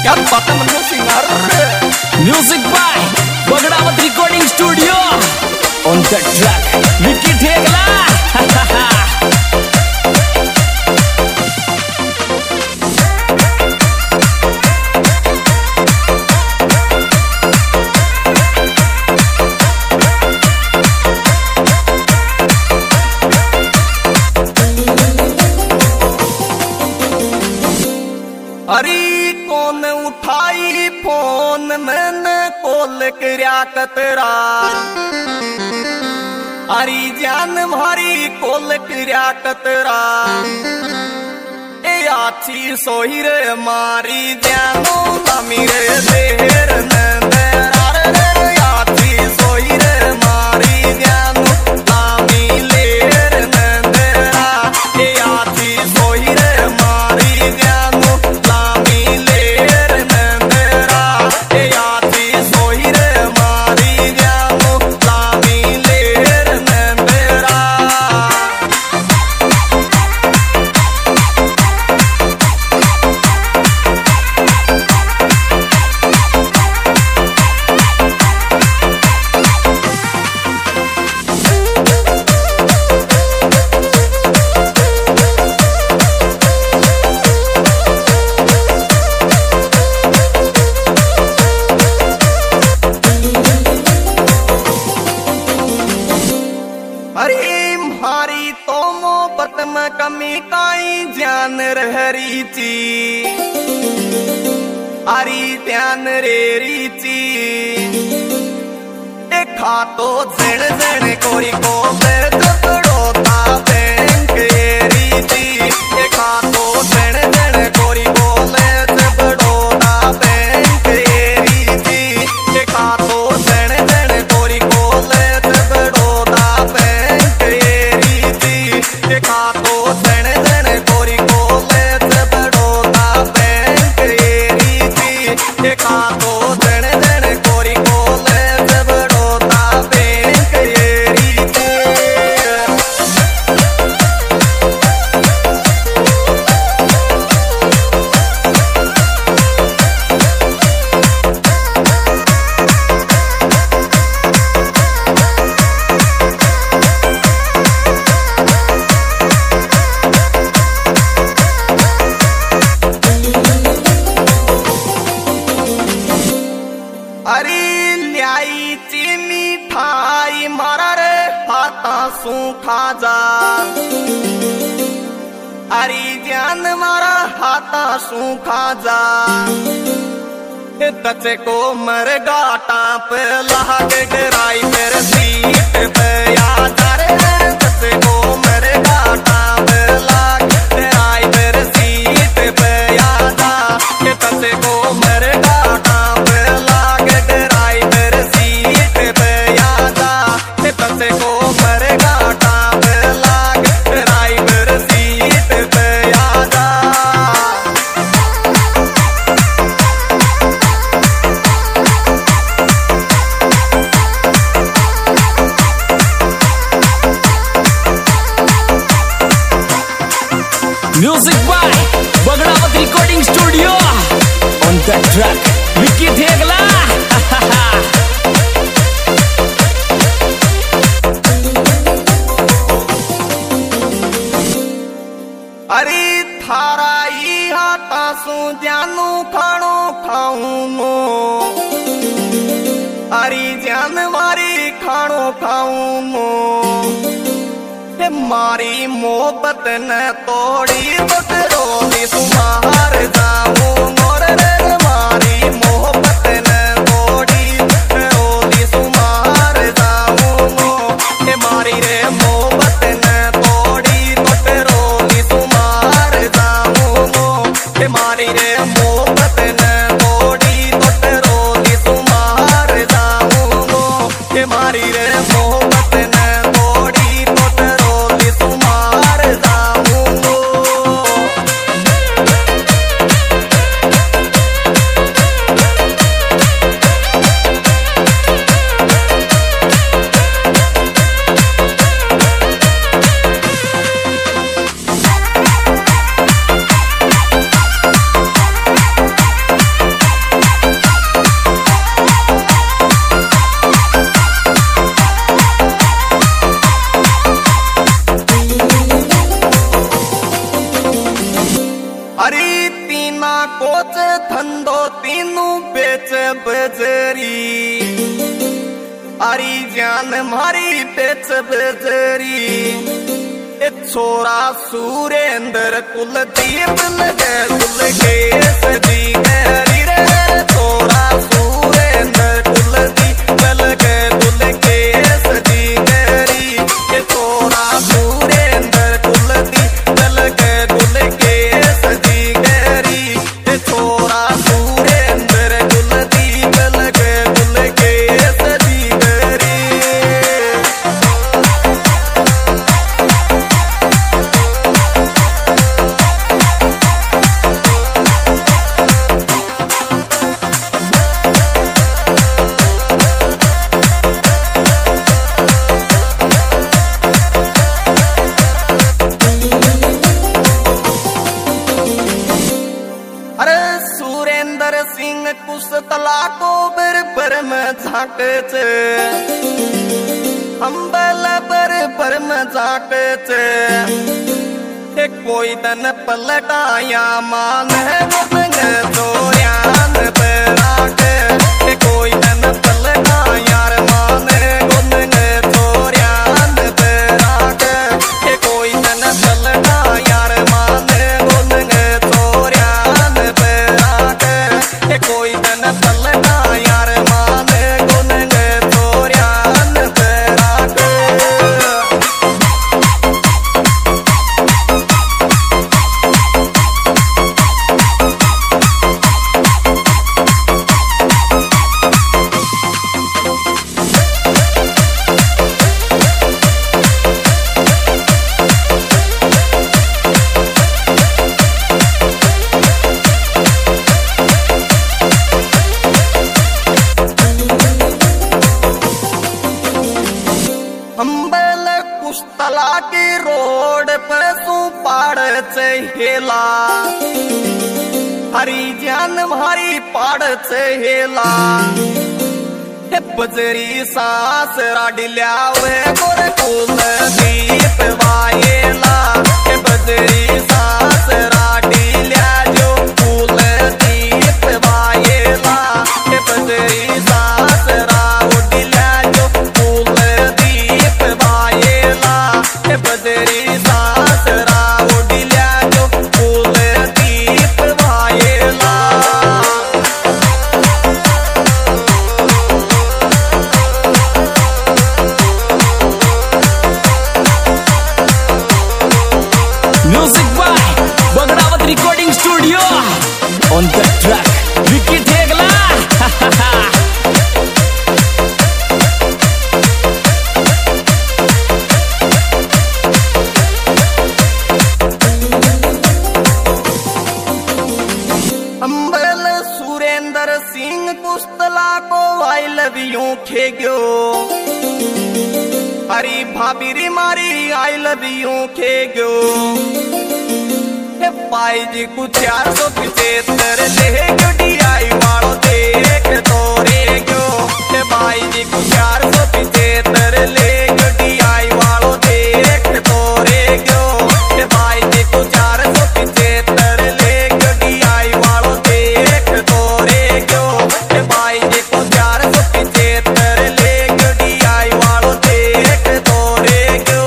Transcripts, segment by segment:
क्या बात है Manoj Singar. Music by Bagdawat recording studio on the track Vicky Thegla. अरे कौन उठाई फोन मैंने कॉल करया कतरा। अरे जान भारी कॉल करया कतरा। ए आछी सोही रे मारी जानो ना मेरे देर नंदरा रे। आछी सोही रे मारी जानो ना मिलेर नंदरा। ए आछी सोही रे मारी जानो में कमी काई जान रहरी ची। अरी ध्यान रे रीची देखा तो जण जण कोरी को बड़ोता बैंक रीची। देखा तो जण जण कोरी को बड़ोता बैंक रीची। देखा तो जण जण कोरी को बड़ोता बैंक रीची। देखा मिठाई मारा रे हाथा सू खा जा। अरे जान मारा हाथा सू खा जा। तचे को मर गाटा पे लाग डराई मेरे सीट पे आ जा रे। तचे को मर गाटा पे लाग डराई मेरे सीट पे आ जा। तचे को मर गाटा पे लाग डराई मेरे सीट पे आ जा। तचे को मर गाटा पे लाग डराई मेरे सीट पे आ जा। Music by Bagdawat recording studio on the track Vicky Thegla. अरे थारा ई हाथा सू जानू खाणो खाऊं मो। अरे जान मारी खाणो खाऊं मो। मारी मोहब्बत न तोड़ी बकरोली सुमार जाऊं मोर रे। मारी मोहब्बत न तोड़ी बकरोली सुमार जाऊं मो। मारी रे मोहब्बत न तोड़ी बकरोली सुमार जाऊं मो। मारी रे मोहब्बत न तोड़ी बकरोली सुमार जाऊं मो। मारी रे मोहब्बत न तोड़ी बकरोली सुमार जाऊं मो। अरे तीना कोच धंधो तीनू बेच बजरी अरे जान मारी बेच बजरी छोरा सुरेंद्र कुलदीप लगे कुल के सजी गहरी रे छोरा सुरेंद्र कुलदीप लगे कुल के सजी गहरी छोरा सुरेंद्र कुलदीप लगे कुल के सजी गहरी छोरा सुरेंद्र कुलदीप लगे कुल के सजी गहरी सुरेंद्र सिंह कुशतला को बर में झाँकच अंबल बर में झाँकच कोई दन पलटाया मान है चोरियान बराक कोई दन पलटाया मान है चोरियान बराक कोई दन पलटाया मान है चोरियान बराक कोई दन पलटाया मान है चोरियान बराक अंबल कुशतला की रोड पर तू पाड़ चहेला हरिजन भारी पाड़ चहेला बजरी सास राडिल्या वे गोर कुल दीप वायेला बजरी सास राडिल्या जो कुल दीप वायेला बजरी सास राडिल्या जो कुल दीप वायेला बजरी सास राडिल्या जो कुल दीप वायेला Music by Bagrawat Recording Studio. On the track, Vicky Thegla. अंबल सुरेंद्र सिंह कुशतला को आई लव यू खेग्यो हरी भाभी री मारी आई लव यू खेग्यो पाई जी कुछ 475 ले गड्डी आई वालो देख तोरे गयो भाई जी कुछ 475 ले गड्डी आई वालो देख तोरे गयो भाई जी कुछ 475 ले गड्डी आई वालो देख तोरे गयो भाई जी कुछ 475 ले गड्डी आई वालो देख तोरे गयो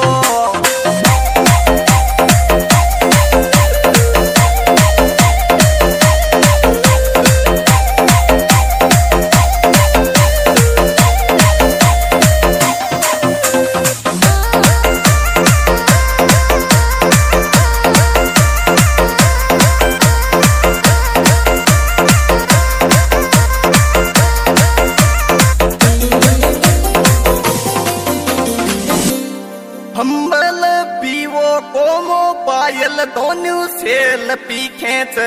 हम्बल पीवो कोमो पायल दोनों सेल पी खेच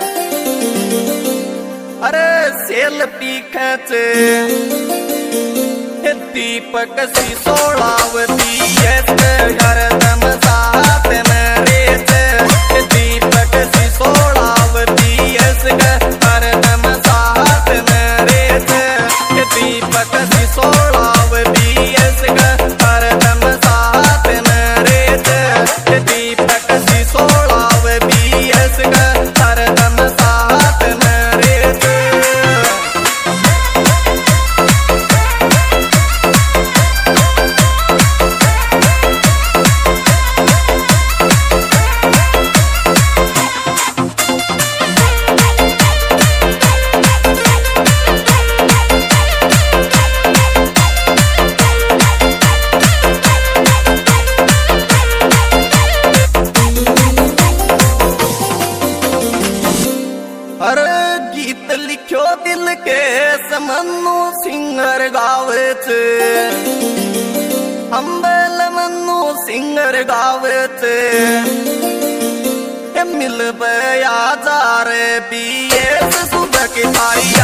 अरे सेल पी खेच दीपक सी सोलावती हरदम साथ में रेच दीपक सी सोलावती हरदम साथ में रेच दीपक सी सोलावती हरदम साथ में रेच दीपक सी सोलावती अरे गीत लिखो दिल के समन्नु सिंगर गावे चे अंबेल मन्नु सिंगर गावे चे मिल बया जा रे पिए सुबह की आई